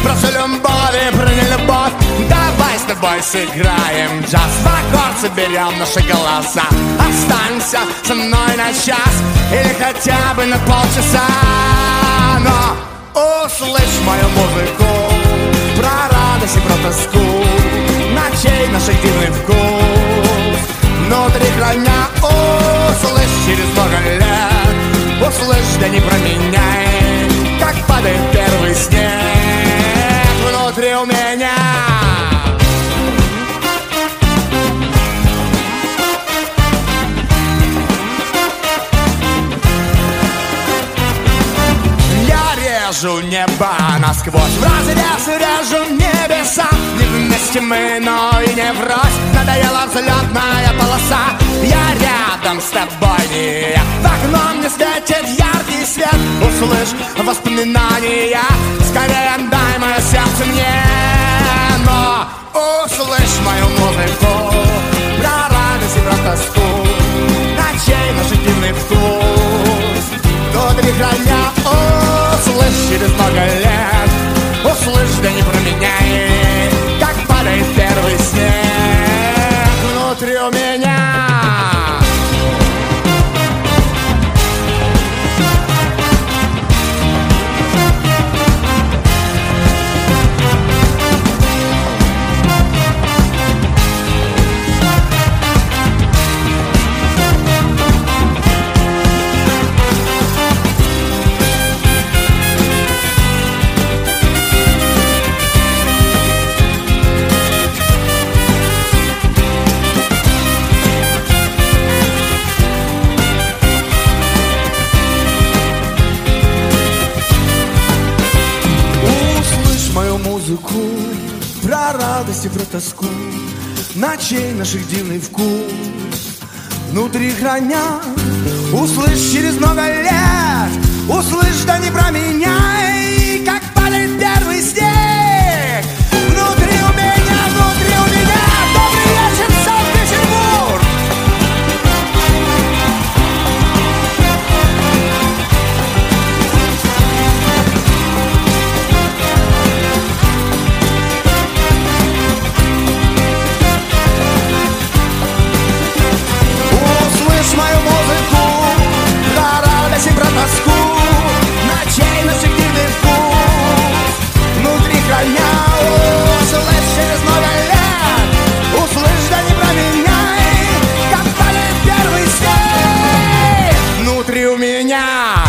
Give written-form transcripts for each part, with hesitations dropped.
Про любовь и про нелюбовь. Давай с тобой сыграем джаз, в аккорд соберем наши голоса. Останься со мной на час или хотя бы на полчаса. Но услышь мою музыку, про радость и про тоску, ночей наших дивный вкус. Внутри храня, услышь через много лет, услышь, да не променяй, как падает первый снег внутри у меня. Режу небо насквозь, в разрез режу небеса. Не вместе мы, но и не врозь. Надоела взлетная полоса. Я рядом с тобой, не я. В окно мне светит яркий свет. Услышь воспоминания, скорее дай мое сердце мне. Но услышь мою музыку, про радость и про тоску, ночей наш дивный вкус. Внутри храня, услышь через много лет, услышь, да не променяй, как падает первый снег внутри у меня. Про радость и про тоску, ночей наших дивный вкус. Внутри храня, услышь через много лет, услышь, да не променяй, как падает первый снег внутри у меня, внутри у меня. Добрый вечер, Санкт-Петербург! Мою музыку, про радость и про тоску, ночей наших дивный вкус. Внутри храня, услышь через много лет, услышь, да не променяй, как падает первый снег внутри у меня.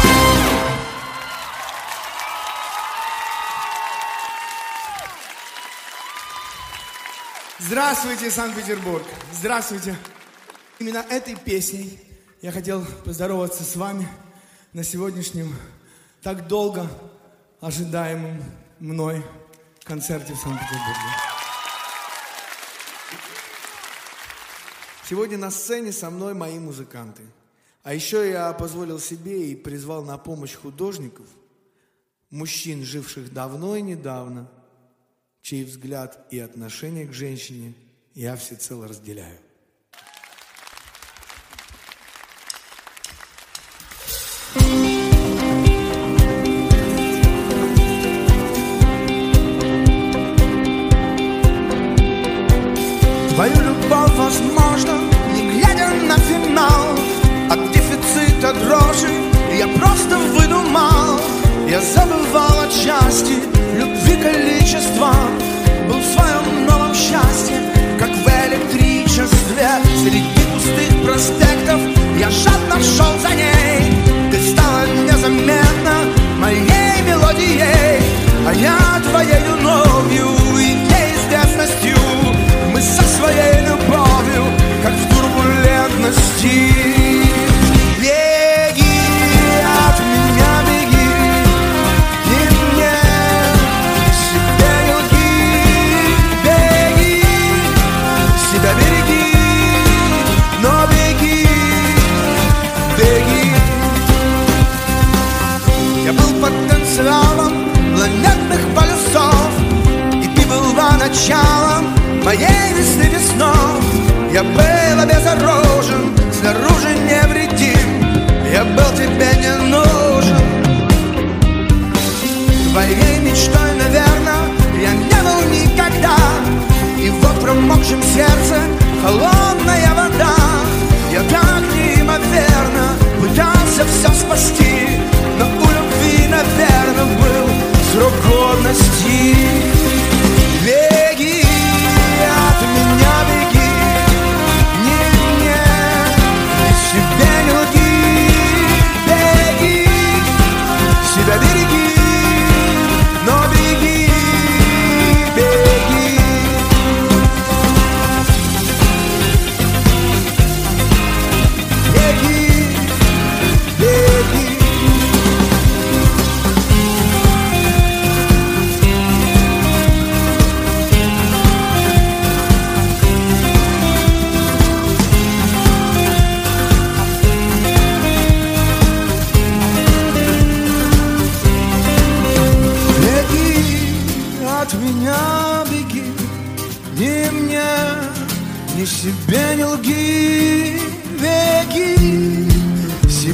Здравствуйте, Санкт-Петербург! Здравствуйте! Именно этой песней я хотел поздороваться с вами на сегодняшнем так долго ожидаемом мной концерте в Санкт-Петербурге. Сегодня на сцене со мной мои музыканты. А еще я позволил себе и призвал на помощь художников, мужчин, живших давно и недавно, чей взгляд и отношение к женщине я всецело разделяю. Твою любовь возможно, не глядя на финал. От дефицита дрожи я просто выдумал. Я забывал отчасти любви количества. Был в своем новом счастье, как в электричестве.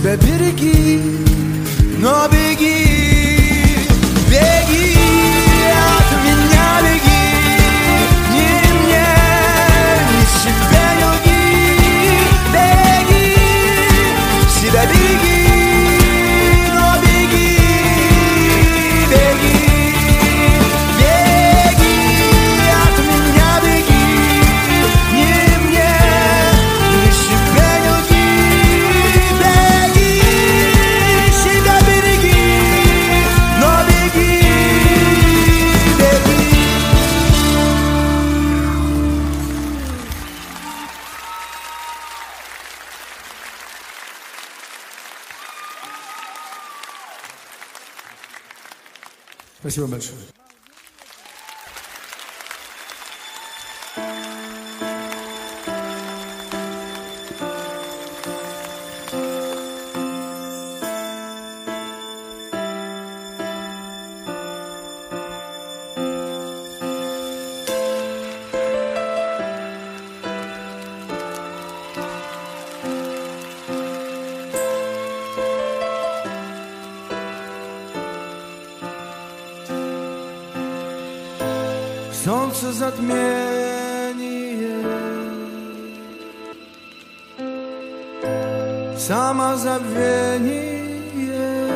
себя береги, но беги, беги от меня, беги, ни мне, ни себе не лги, беги, себя береги, но беги, беги, беги от меня, беги, ни мне, ни себе не лги, беги, себя береги, но беги, беги. Спасибо большое. Солнце затмение, самозабвение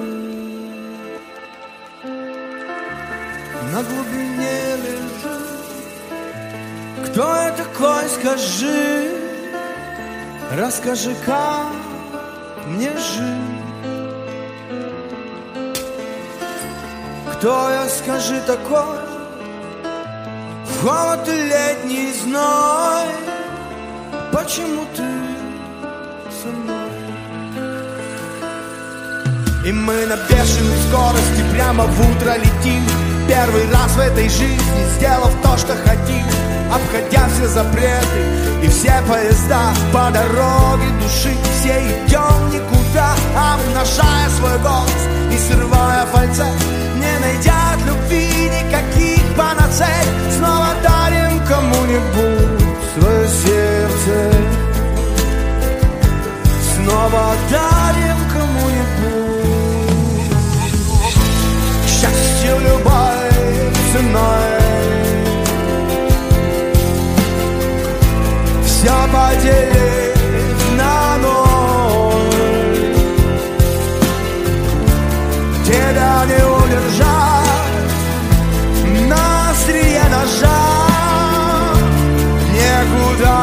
на глубине лежит. Кто я такой, скажи, расскажи, как мне жить. Кто я, скажи, такой, холод и летний зной, почему ты со мной? И мы на бешеной скорости прямо в утро летим, первый раз в этой жизни сделав то, что хотим, обходя все запреты и все поезда по дороге души. Все идем никуда, обнажая свой голос и срывая фальцет, не найдя от любви никаких панацей. Снова дарим кому-нибудь свое сердце, снова дарим кому-нибудь счастье любой ценой. Все поделить на ноль, тебя не удержать на острие ножа, некуда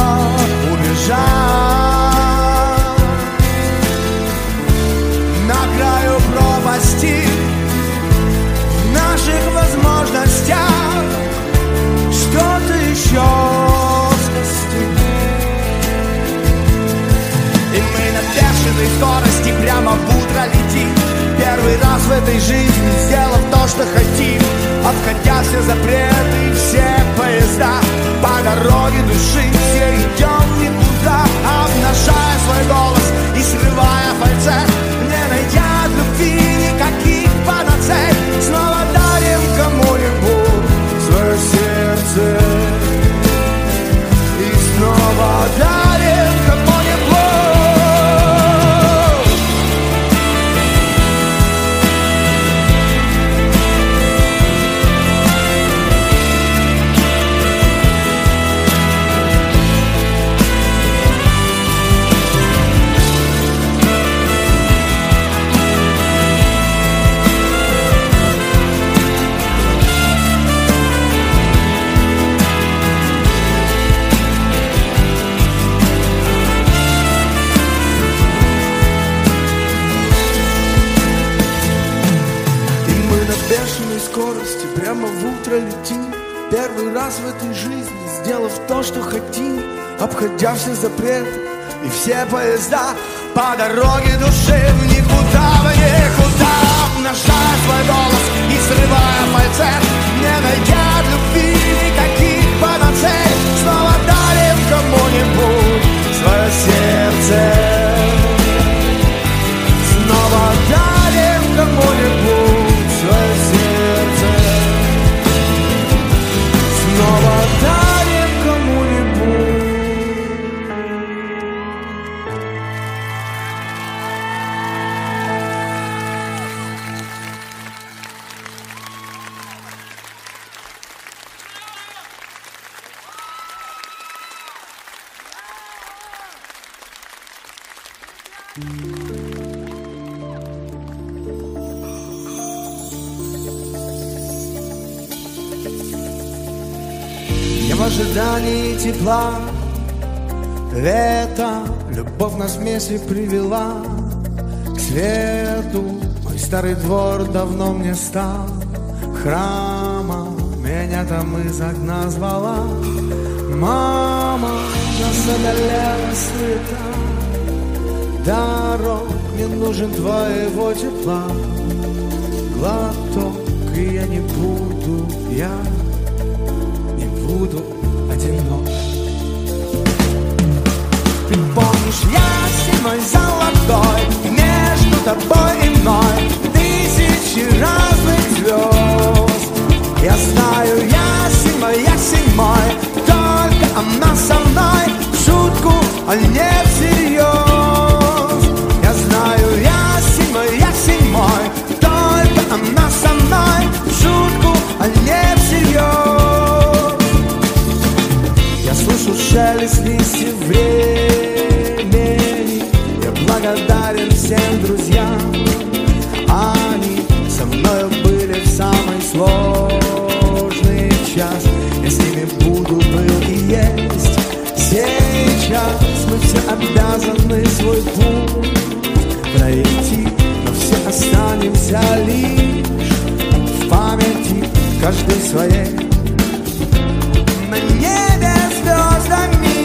убежать. На краю пропасти в наших возможностях что-то еще спасти. И мы на бешеной скорости прямо в утро летим, первый раз в этой жизни сделав то, что хотим, обходя все запреты и все поезда по дороге души. Все идем никуда, обнажая свой голос и срывая фальцет, не найдя от любви никаких панацей. Снова дарим кому-нибудь свое сердце и снова дарим кому-нибудь. Скорости прямо в утро летим, первый раз в этой жизни сделав то, что хотим, обходя все запреты и все поезда по дороге души в никуда, в никуда, обнажая свой голос и срывая фальцет, не найдя от любви никаких панацей. Снова дарим кому-нибудь свое сердце, снова дарим кому-нибудь свое сердце. Снова дарим кому-нибудь. Я в ожидании тепла, лето, любовь нас вместе привела к свету. Мой старый двор давно мне стал храмом, меня там из окна звала. Мама, нас одолела суета дорог, мне нужен твоего тепла. Глоток, и я не буду одинок. Ты помнишь ясень мой золотой, между тобой и мной тысячи разных звезд. Я знаю, ясень мой, только она со мной в шутку, а не всерьез. Я знаю, ясень мой, только она со мной в шутку, а не всерьез. Я слышу шелест листьев времени, я благодарен всем друзьям. Они со мною были в самый сложный час. Я с ними буду, был и есть. Сейчас мы все обязаны свой путь пройти, но все останемся лишь в памяти, каждый своей. На небе звездами.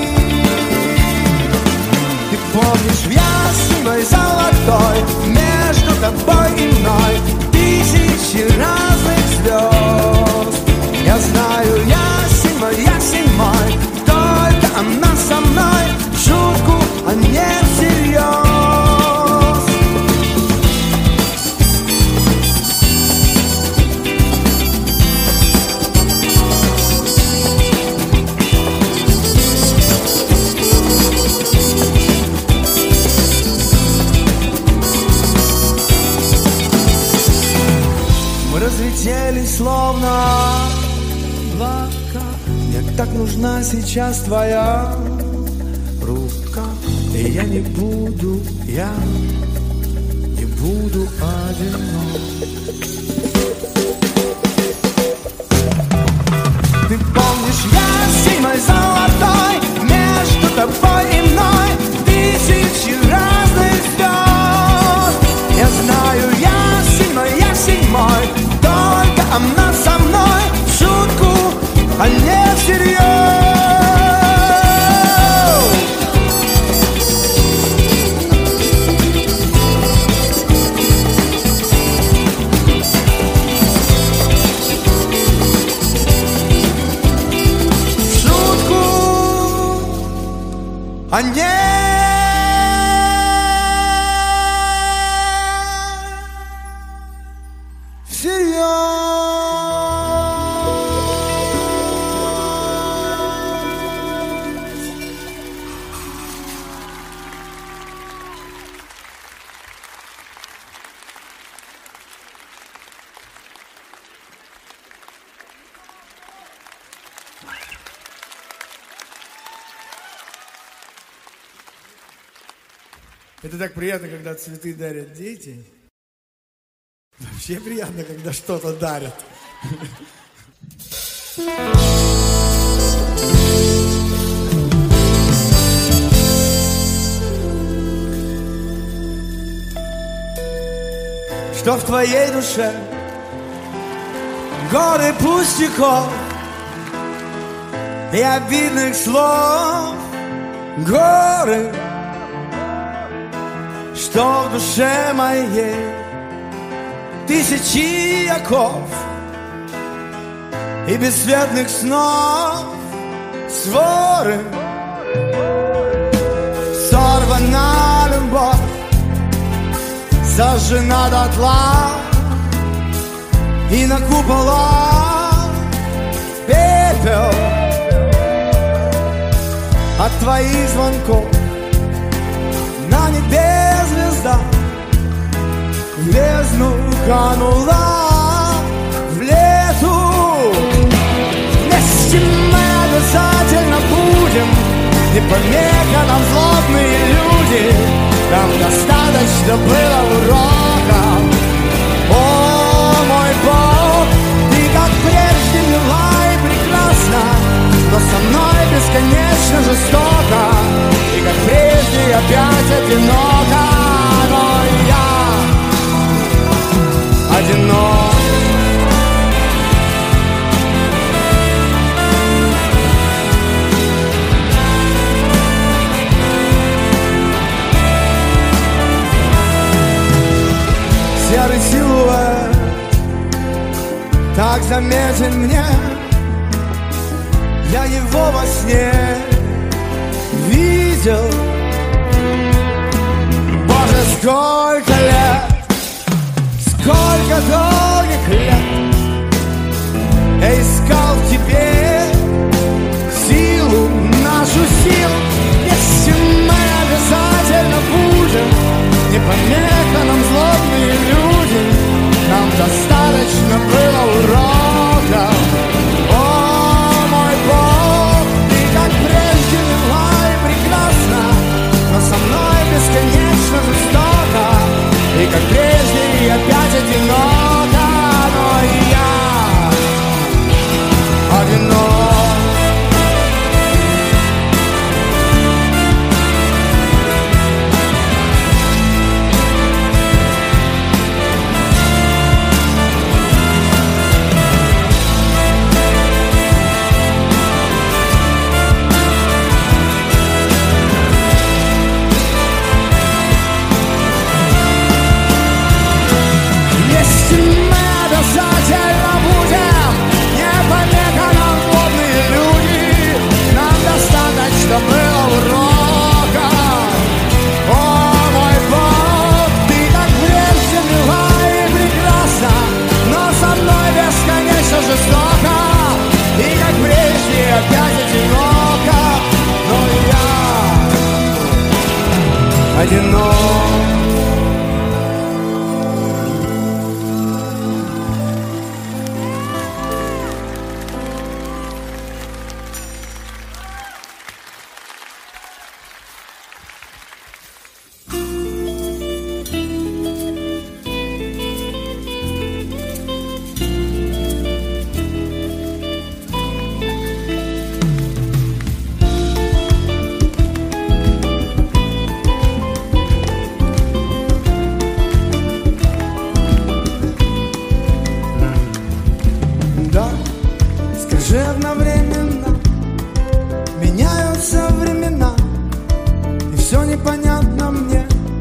Ты помнишь ясень мой золотой, между тобой и мной тысячи разных звезд. Я знаю, ясень мой, только она со мной в шутку, а не всерьез. Разлетелись словно облака. Мне так нужна сейчас твоя рука. И я не буду одинок. Ты помнишь ясень мой золотой, между тобой и мной тысячи разных звезд. Я знаю, ясень мой, только она со мной в шутку, а не всерьез. В шутку, а не Это так приятно, когда цветы дарят дети. Вообще приятно, когда что-то дарят. Что в твоей душе? Горы пустяков и обидных слов. Горы, что в душе моей тысячи оков и бесцветных снов. Своры, сорвана любовь, сожжена дотла, и на куполах пепел от твоих звонков. На небе звезда в бездну канула в лету. Вместе мы обязательно будем, и помеха нам злобные люди. Там как заметен мне, я его во сне видел. Боже, сколько лет, сколько долгих лет я искал в тебе силу, нашу силу. Если мы обязательно будем, не помеха нам злобные люди, нам достаточно было урока. О, мой Бог, ты как прежде мила и прекрасна, но со мной бесконечно жестоко, и как прежде и опять одиноко, но и я одинок. Что было урока. О, мой Бог, ты как прежде мила и прекрасна, но со мной бесконечно жестоко, и как прежде опять одиноко, но я одинок. Одновременно меняются времена, и все непонятно мне,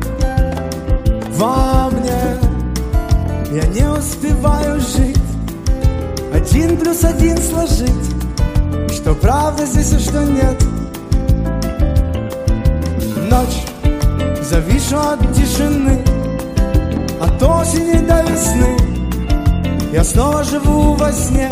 во мне. Я не успеваю жить, 1 + 1 сложить, что правда здесь, а что нет. Ночь, завишу от тишины, от осени до весны, я снова живу во сне.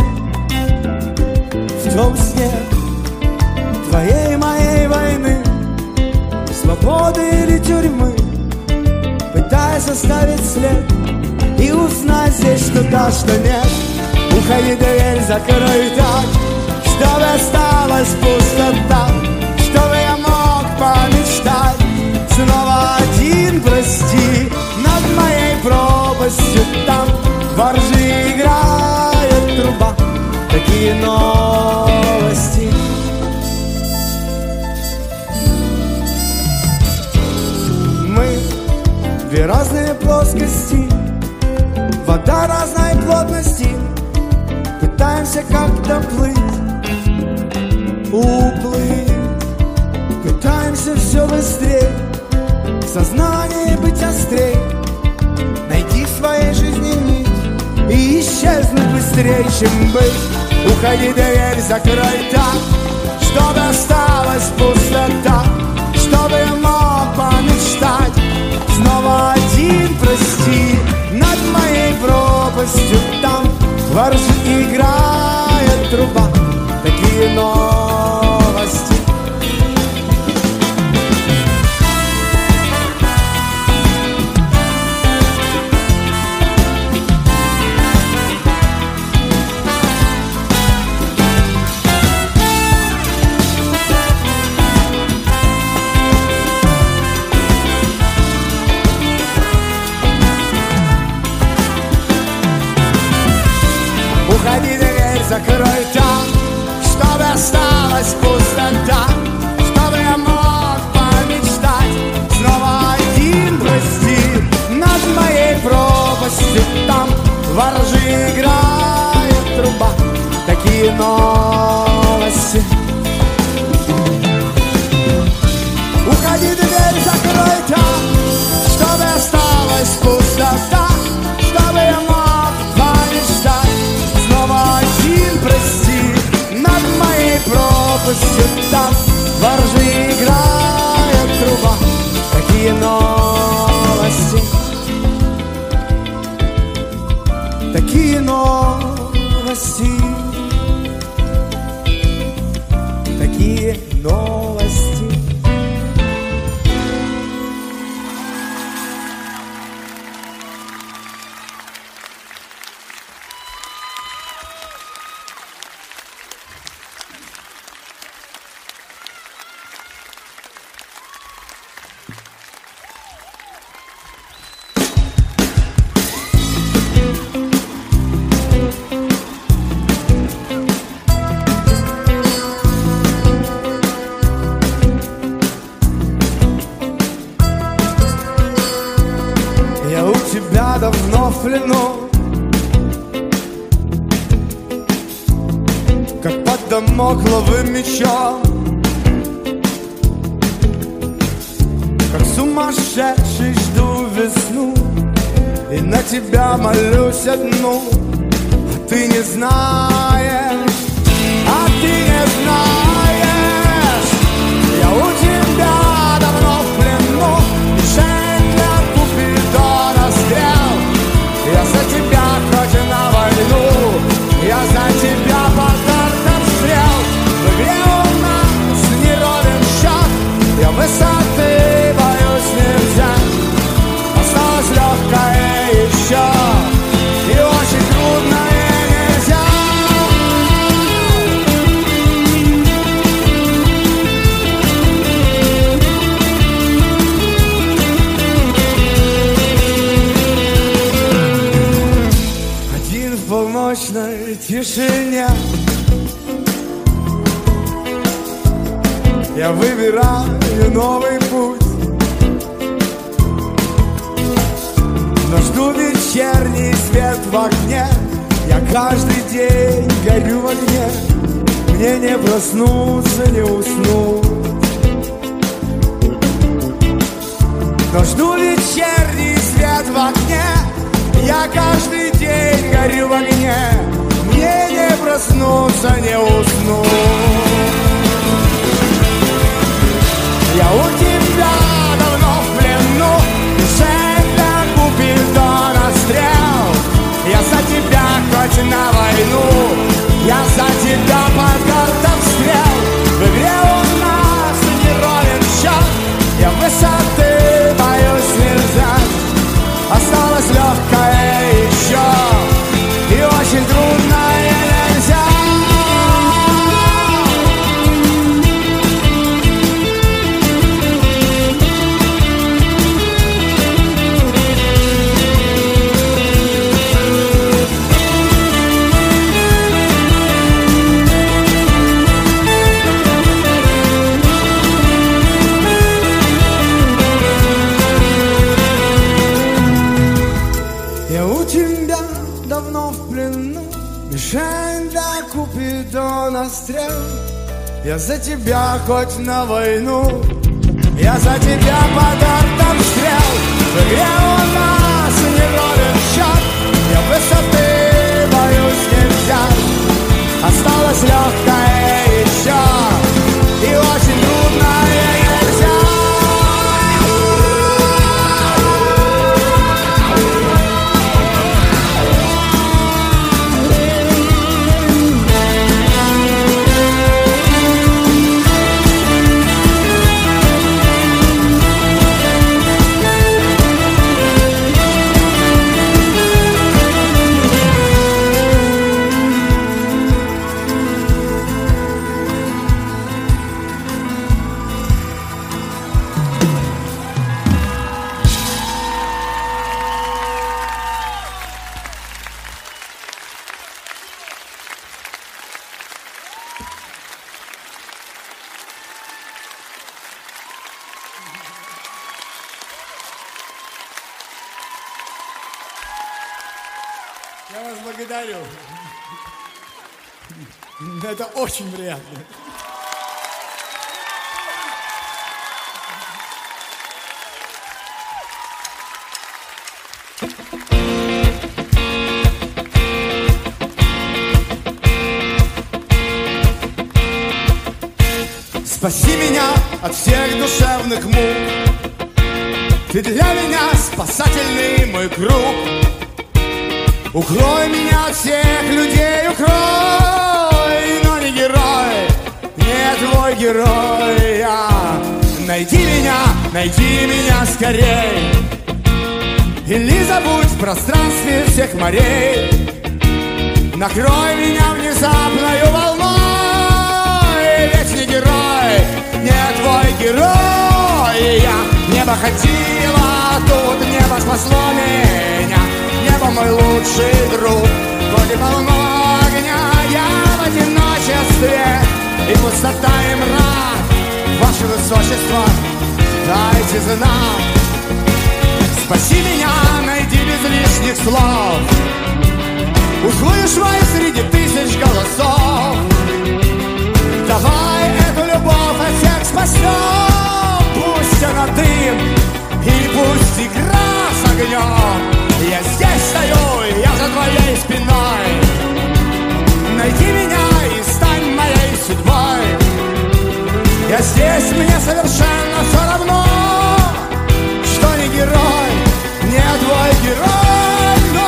В том сне твоей и моей войны, свободы или тюрьмы, пытаясь оставить след и узнать здесь, что да, что нет. Уходи, дверь закрой так, чтобы осталась пустота, чтобы я мог помечтать снова один, прости, над моей пропастью. Там во ржи играет труба, такие новости. Мы две разные плоскости, вода разной плотности, пытаемся как-то плыть, уплыть, пытаемся все быстрее, в сознании быть острей, найти в своей жизни нить и исчезнуть быстрее, чем быть. Уходи, дверь закрой так, чтобы осталась пустота, чтобы я мог помечтать снова один, прости, над моей пропастью. Там во ржи играет труба, такие новости. новости, такие новости, такие новости. Я у тебя давно в плену, как под дамокловым мечом, как сумасшедший жду весну, и на тебя молюсь одну. А ты не знаешь, а ты не знаешь, я у тебя давно в плену, мишень для Купидона стрел. Я за тебя хоть и на войну, я за тебя по картам стрел. В игре у нас не ровен счет, я высоты боюсь нельзя. Осталось легкое еще, и очень трудное нельзя. Один в полночной тишине я выбираю новый путь, но жду вечерний свет в окне. Я каждый день горю в огне, мне не проснуться, не уснуть. Но жду вечерний свет в окне, я каждый день горю в огне, мне не проснуться, не уснуть. Я у тебя давно в плену, мишень для Купидона стрел. Я за тебя хоть на войну, я за тебя под картам стрел. В игре у нас не ровен счет, я высоты боюсь нельзя. Осталось легкое еще, и очень трудное нельзя. Я у тебя давно в плену, мишень для Купидона стрел. Я за тебя хоть на войну, я за тебя под картам стрел. В игре у нас не ровен счет, я высоты боюсь нельзя. Осталось легкое еще, и очень трудное нельзя. Я вас благодарю. Это очень приятно. Спаси меня от всех душевных мук, Ты для меня спасательный мой круг. Укрой меня от всех людей, укрой, но не герой, не твой герой. Найди меня скорей, или забудь в пространстве всех морей. Накрой меня внезапною волной, ведь не герой, не твой герой. Небо ходило, тут небо спасло меня. Небо мой лучший друг, хоть и полно огня. Я в одиночестве и пустота и мрак. Ваше Высочество, дайте знак. Спаси меня, найди без лишних слов. Услышь мой среди тысяч голосов. Давай эту любовь от всех спасем. Пусть она дым и пусть игра с огнем. Я здесь стою, я за твоей спиной. Найди меня и стань моей судьбой. Я здесь, мне совершенно все равно, что не герой, не твой герой, no.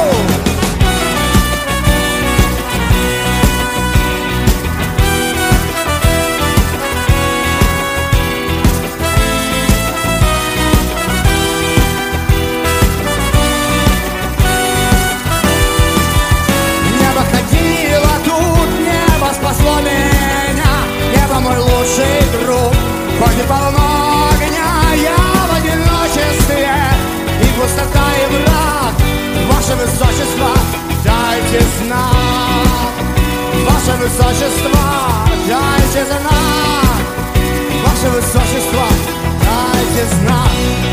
Небо ходило, тут небо спасло меня. Небо мой лучший друг, хоть и полно огня. Я в одиночестве и пустота и мрак. Ваше Высочество, дайте знак. Ваше Высочество, дайте знак. Ваше Высочество, дайте знак.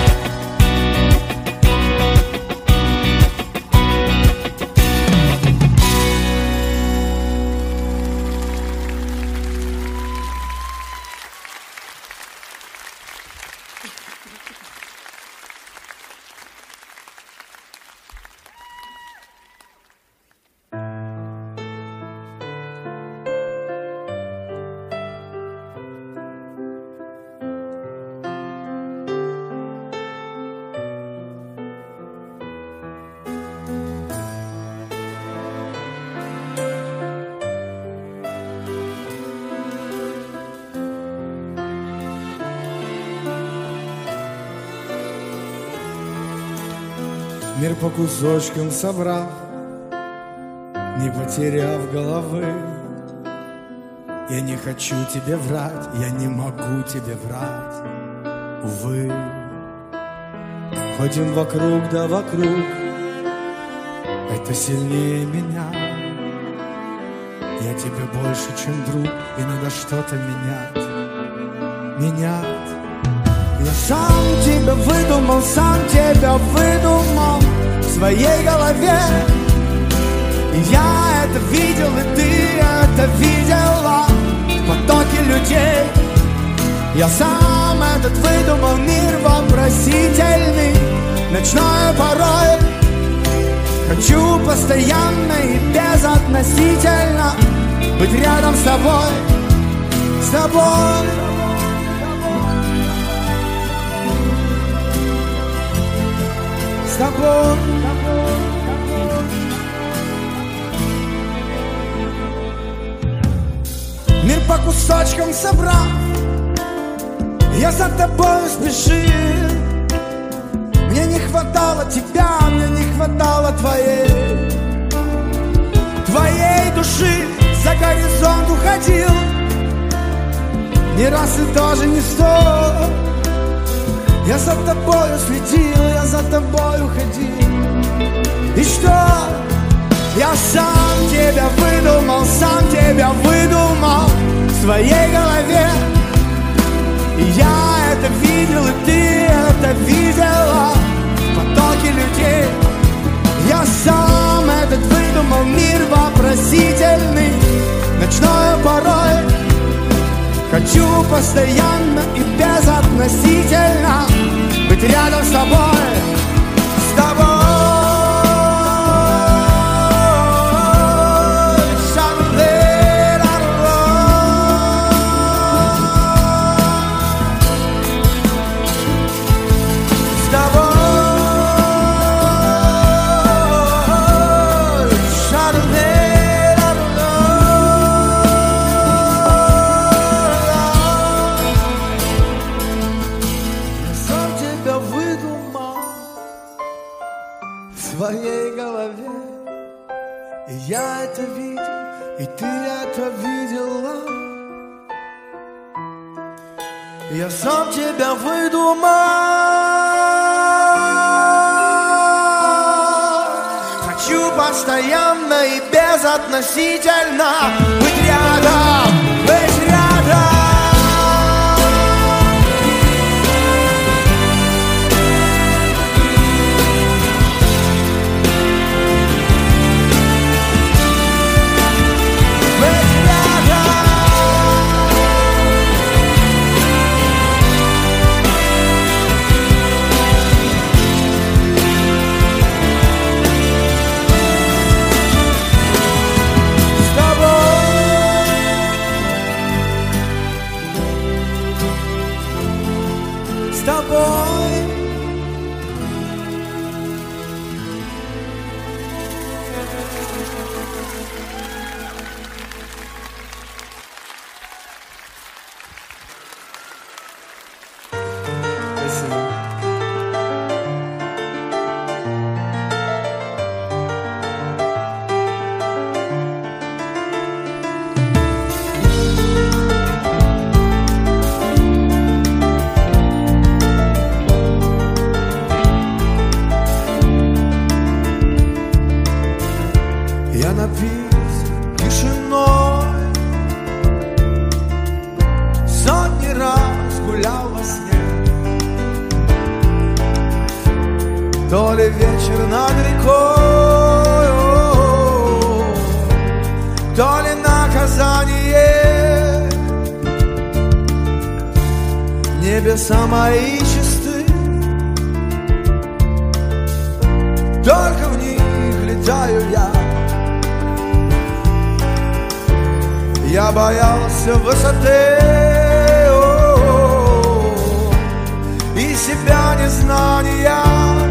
Мир по кусочкам собрав, не потеряв головы. Я не хочу тебе врать, я не могу тебе врать, увы. Ходим вокруг да вокруг, это сильнее меня. Я тебе больше, чем друг, и надо что-то менять. Я сам тебя выдумал в своей голове. И я это видел, и ты это видела в потоке людей. Я сам этот выдумал мир вопросительный, ночной порой. Хочу постоянно и безотносительно быть рядом с тобой, с тобой. С тобой. Мир по кусочкам собрал, я за тобой спешил. Мне не хватало тебя, мне не хватало твоей души. За горизонт уходил, не раз и даже не сто. Я за тобою следил, я за тобою ходил. И что? Я сам тебя выдумал в своей голове. И я это видел, и ты это видела в потоке людей. Я сам этот выдумал мир вопросительный, ночной порой. Хочу постоянно и безотносительно быть рядом с тобой, с тобой. С твоей голове. И я это видел, и ты это видела. Я сам тебя выдумал. Хочу постоянно и безотносительно быть рядом, быть рядом. С тобой. Спасибо. Я напился тишиной, сотни раз гулял во сне. То ли вечер над рекой, то ли наказание. Небеса мои чисты, только в них летаю я. Я боялся высоты и себя незнания.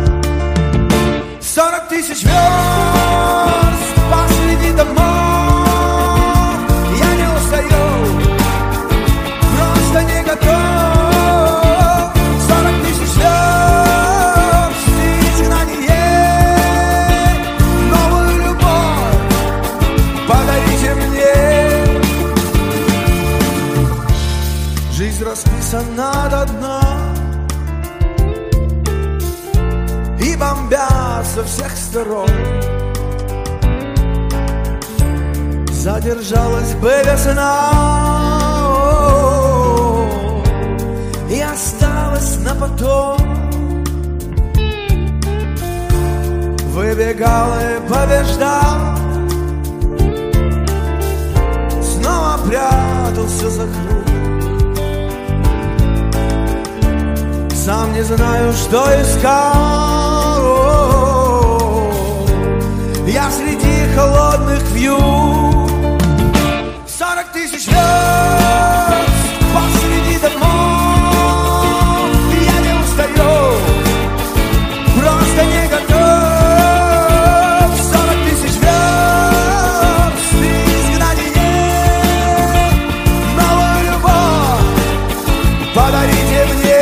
40 тысяч верст посреди домов. Я не устаю, просто не готов. 40 тысяч верст изгнание. Новую любовь подарите мне. Жизнь расписана до дна и бомбят со всех сторон. Задержалась бы весна и осталась на потом. Выбегал и побеждал, снова прятался за круг. Сам не знаю, что искал я среди холодных вьюг. 40 тысяч верст посреди домов. Я не устаю, просто не готов. 40 тысяч верст изгнание. Новую любовь подарите мне.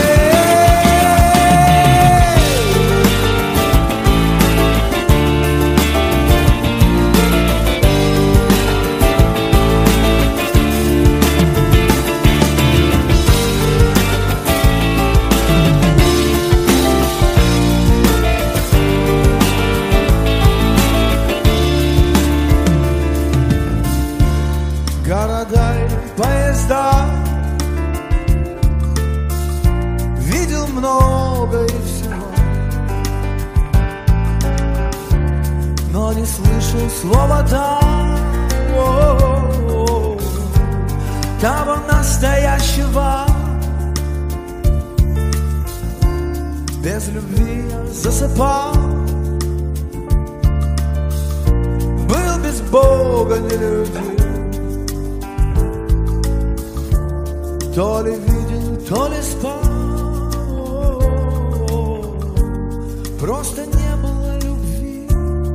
Города и поезда видел много и всего, но не слышал слова того настоящего. Без любви я засыпал, был без Бога нелюдим. То ли видел, то ли спал, просто не было любви.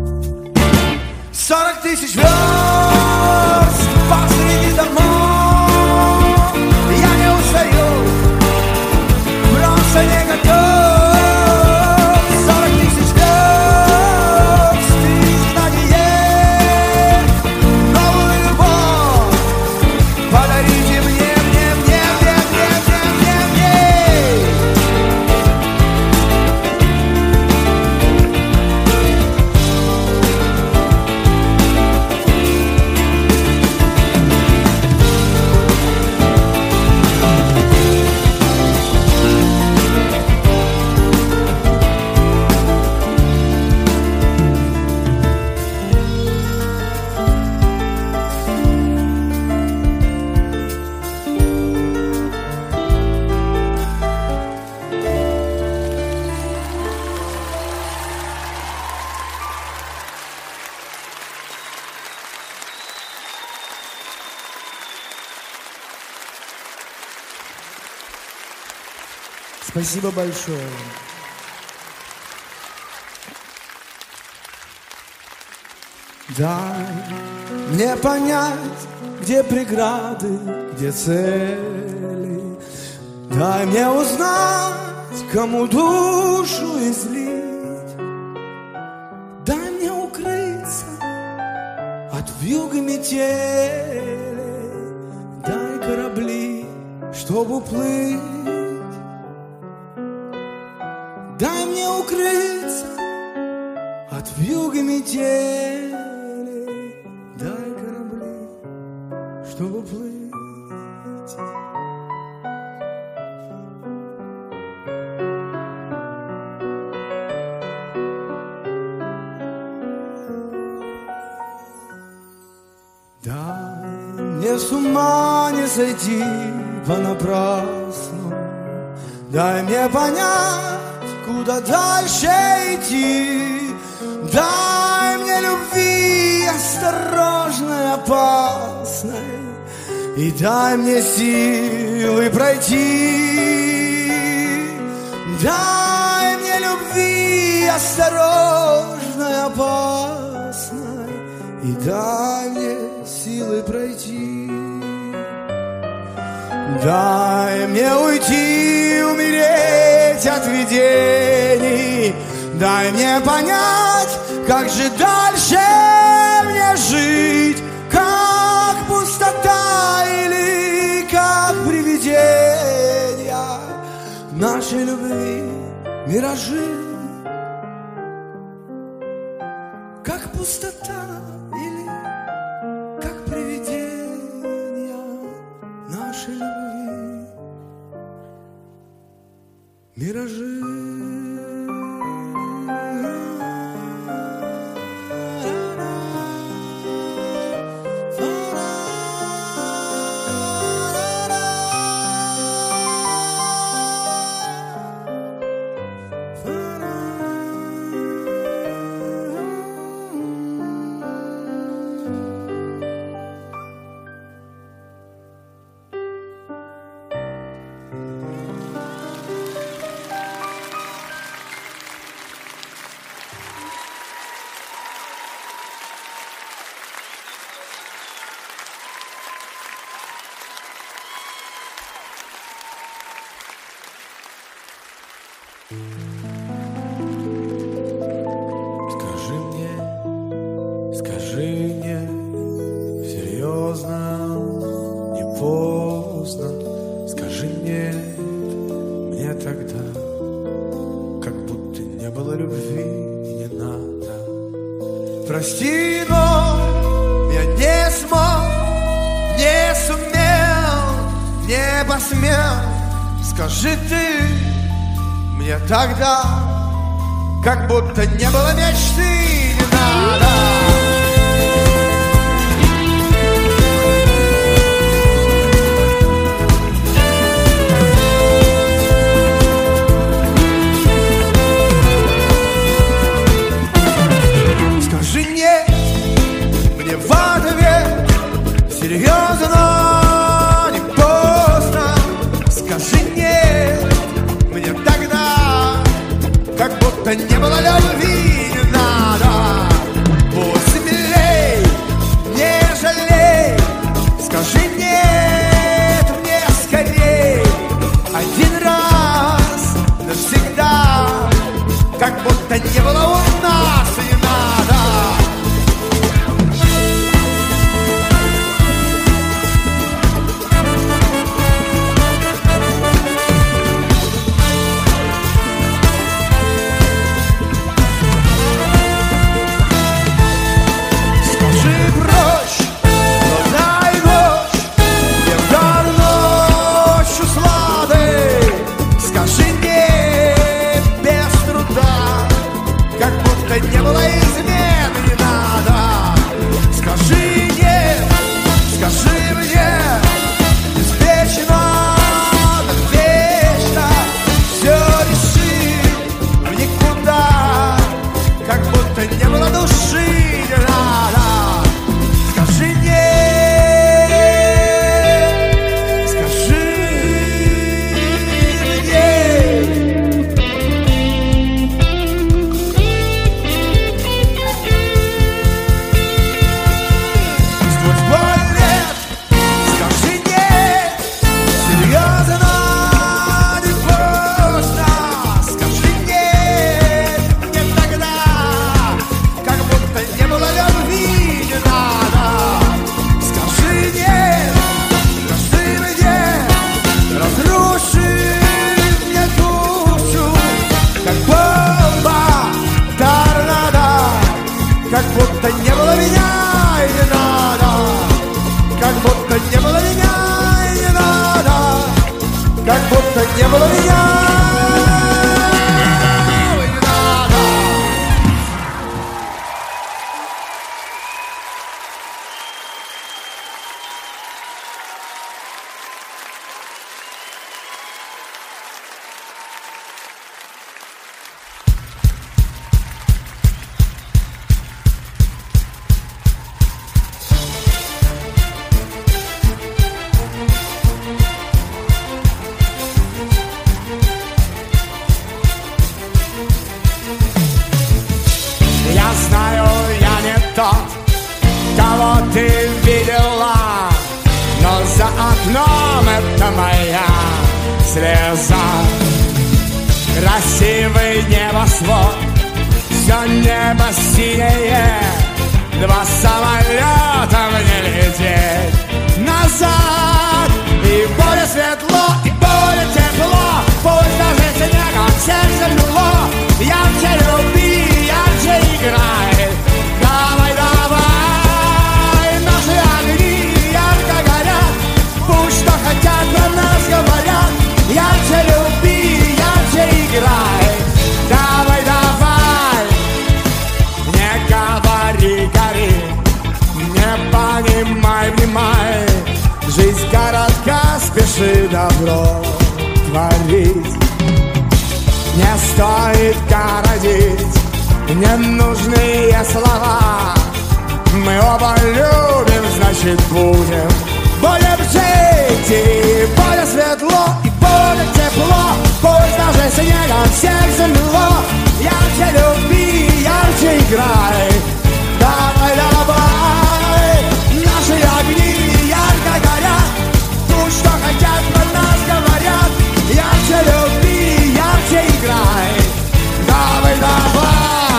40 тысяч верст посреди домов. Я не устаю, просто не готов. 40 тысяч верст Спасибо большое. Дай мне понять, где преграды, где цели. Дай мне узнать, кому душу излить. Дай мне укрыться от вьюга метели. Дай корабли, чтобы уплыть. Дай мне укрыться от вьюга метели. Дай корабли, чтобы плыть. Дай мне с ума не сойти понапрасну. Дай мне понять, куда дальше идти. Дай мне любви осторожной, опасной. И дай мне силы пройти. Дай мне любви осторожной, опасной. И дай мне силы пройти. Дай мне уйти, умереть от видений. Дай мне понять, как же дальше мне жить. Как пустота или как привидения нашей любви миражи. Как пустота или как привидения нашей любви миражи. Скажи мне, серьезно, не поздно. Скажи мне тогда, как будто не было любви и не надо. Прости, но я не смог, не сумел, не посмел. Скажи ты мне тогда, как будто не было мечты, не надо. Скажи нет, мне в ответ, серьезно, не поздно. Скажи нет, мне тогда, как будто не было любви, не надо. Будь смелей, не жалей. Скажи нет мне скорей. Один раз навсегда, как будто не было у нас, и не надо. не было меня. Я знаю, я не тот, кого ты видела, но за окном это моя слеза. Красивый небосвод, все небо синее, два самолета мне лететь назад. И более светло, и более тепло, пусть даже снегом сердце льнуло. Ярче люби, ярче играй, давай, давай. Наши огни ярко горят, пусть что хотят про нас говорят. Ярче люби, ярче играй, давай, давай. Не говори, гори, не понимай, внимай. Жизнь коротка, спеши добро творить. Не стоит городить ненужные слова. Мы оба любим, значит будем жить. И более светло, и более тепло, пусть даже снегом сердце мело. Ярче люби, ярче играй, давай, давай. Наши огни ярко горят, пусть что хотят про нас говорят. Ярче люби, ярче играй, давай, давай.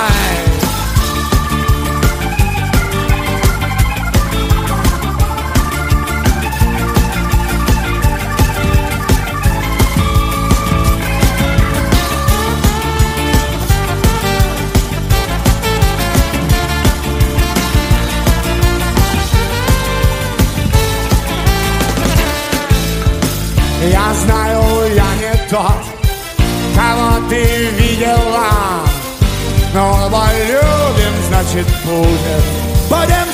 Я знаю, я не тот, кого ты видела, но оба любим, значит будем